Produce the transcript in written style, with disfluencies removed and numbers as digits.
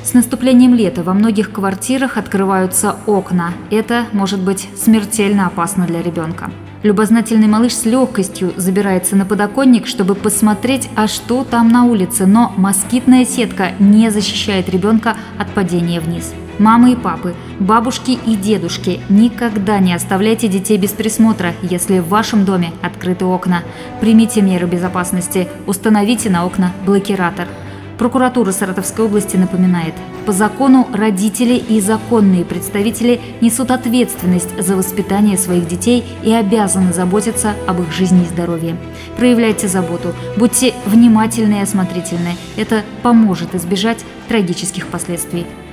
С наступлением лета во многих квартирах открываются окна. Это может быть смертельно опасно для ребенка. Любознательный малыш с легкостью забирается на подоконник, чтобы посмотреть, а что там на улице, но москитная сетка не защищает ребенка от падения вниз. Мамы и папы, бабушки и дедушки, никогда не оставляйте детей без присмотра, если в вашем доме открыты окна. Примите меры безопасности, установите на окна блокиратор. Прокуратура Саратовской области напоминает, по закону родители и законные представители несут ответственность за воспитание своих детей и обязаны заботиться об их жизни и здоровье. Проявляйте заботу, будьте внимательны и осмотрительны. Это поможет избежать трагических последствий.